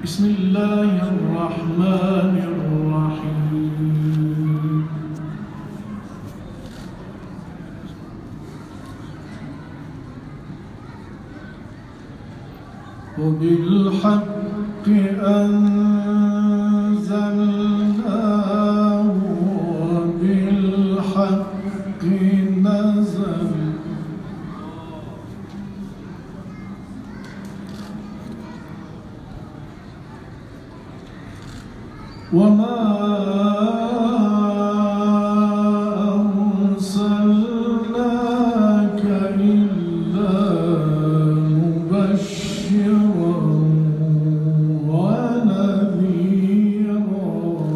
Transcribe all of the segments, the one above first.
بسم الله الرحمن الرحيم وبالحق أنزلناه وبالحق نزل وما أرسلناك إلا مبشرا ونذيرا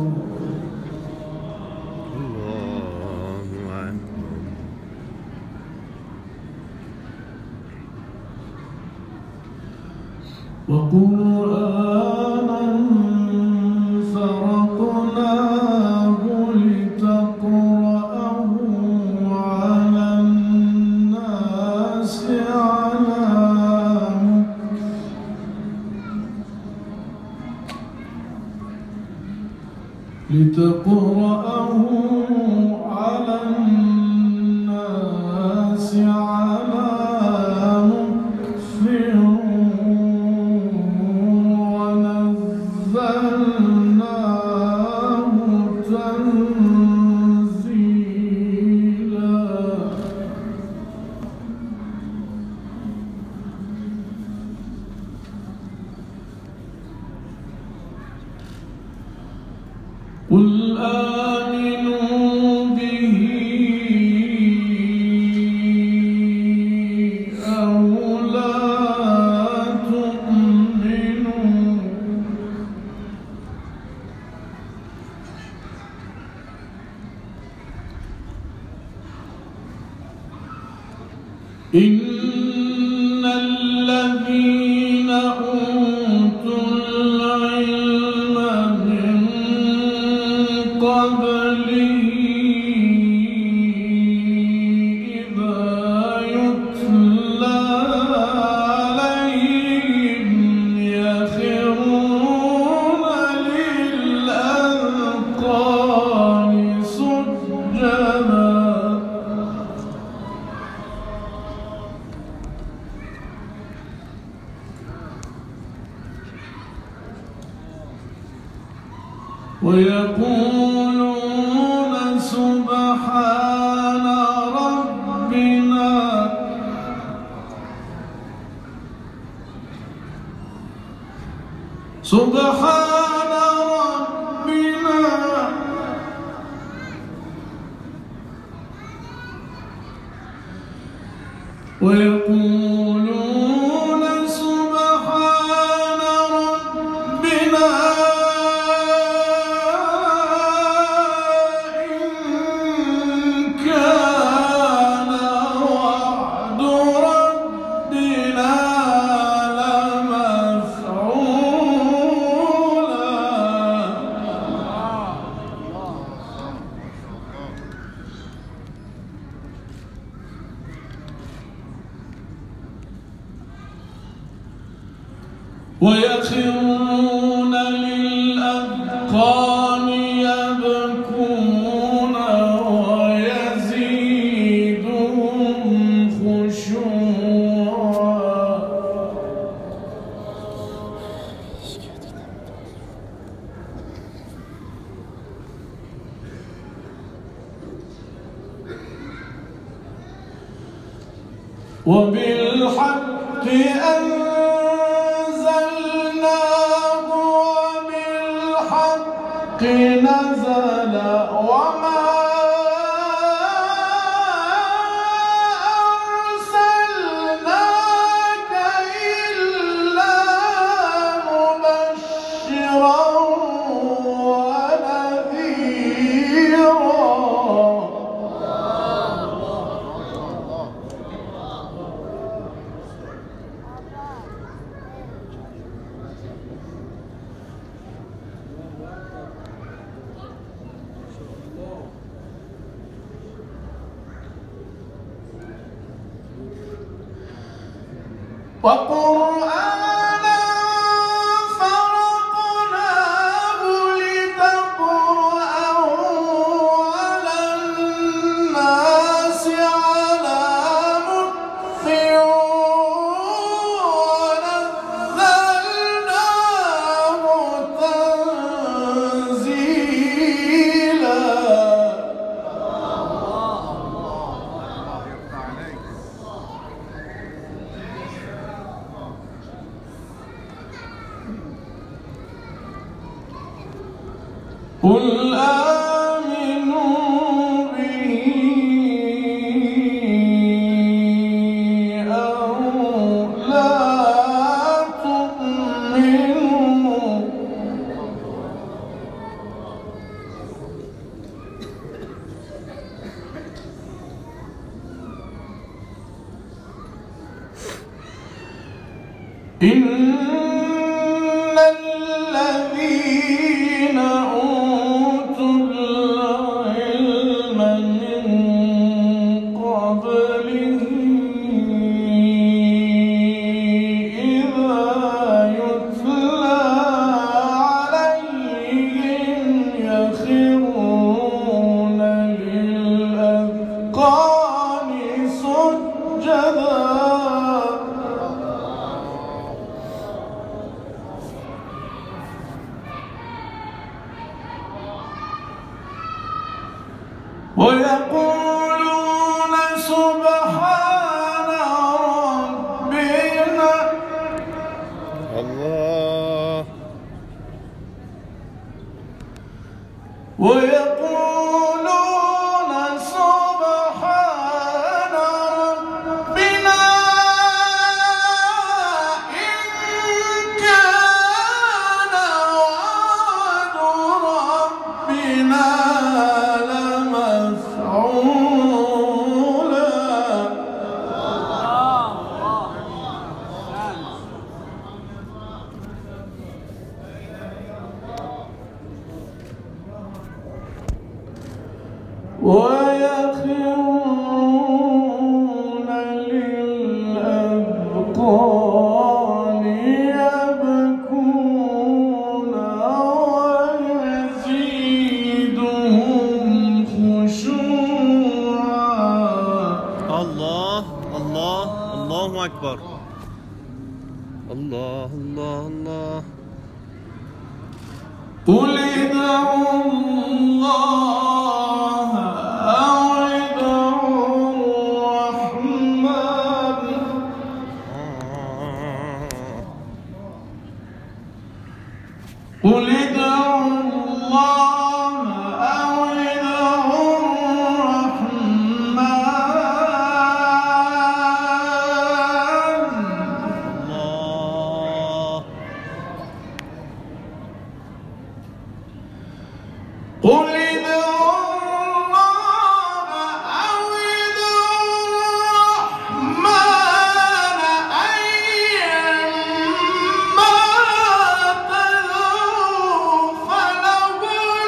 وقرآنا فرقناه لتقرأه على الناس على مكث ونزلناه تنزيلا قل آمنوا به أو لا تؤمنوا إن الذين أوتوا العلم من قبله إذا يتلى عليهم يخرون للأذقان سجدا ويقولون سبحان ربنا ويقولون سبحان ربنا ويخرون للأذقان يبكون ويزيدهم خشوعا وبالحق أنزلناه وبالحق نزل وما أرسلناك إلا مبشرا ونذيرا وقرآنا فرقناه قل آمنوا به أو لا تؤمنوا إن الذين أوتوا العلم من قبله إذا يتلى عليهم يخرون للأذقان سجدا ويقولون سبحان ربنا الله ويقولون سبحان ربنا إن كان وعد ربنا ويخرون للأذقان يبكون ويزيدهم خشوعا الله الله الله أكبر الله الله الله قل ادعوا الله أو ادعوا الرحمن قل ادعوا الله أو ادعوا الرحمن الله قل ادعوا الله أو ادعوا الرحمن أيما تدعوا فله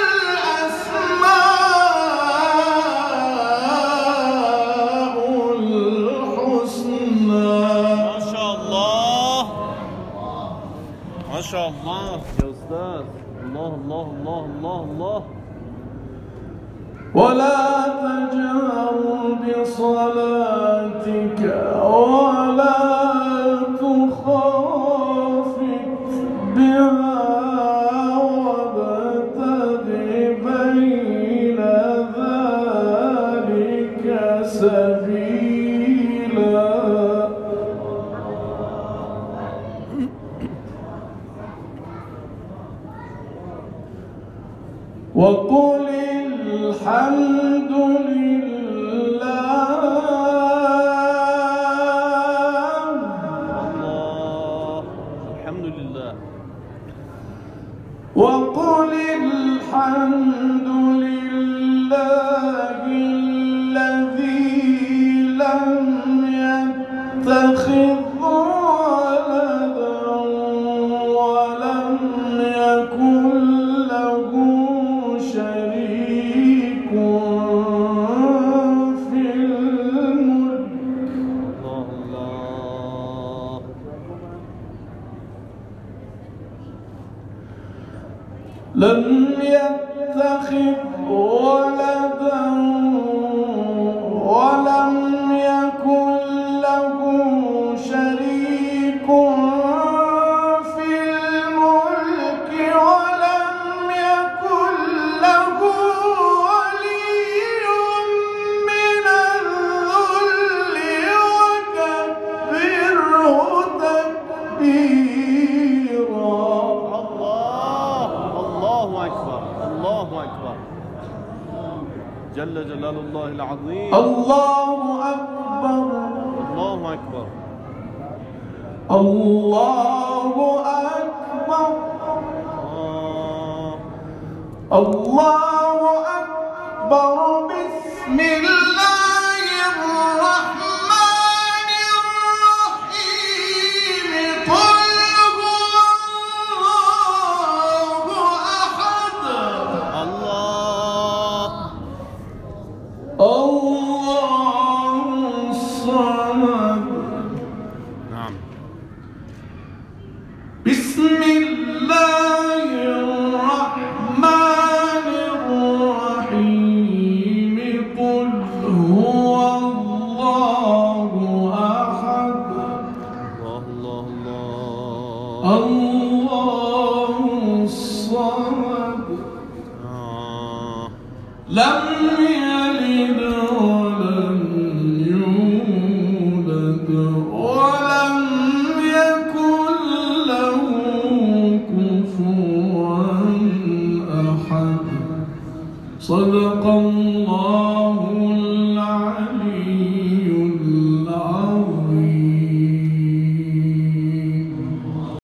الأسماء الحسنى ما شاء الله ما شاء الله يا أستاذ الله الله الله الله الله ولا تجهر بصلاتك ولا تخافت بها وابتغ بين ذلك سبيلا وقل الحمد لله الله الحمد لله وقل الحمد لله الذي لم يتخذ ولدا ولم يكن له شريك في الملك الله لم يتخذ ولدا ولم يكن له شريك في الملك ولم يكن له ولي من الذل وكبره تكبيرا الله الله أكبر الله جل جلال الله العظيم. الله أكبر. الله أكبر. الله أكبر. الله أكبر. بسم الله الرحمن الرحيم. قل هو الله أحد. الله الصمد. نعم. بسم الله الرحمن الرحيم. قل هو الله أحد. الله الله الله الصمد. لم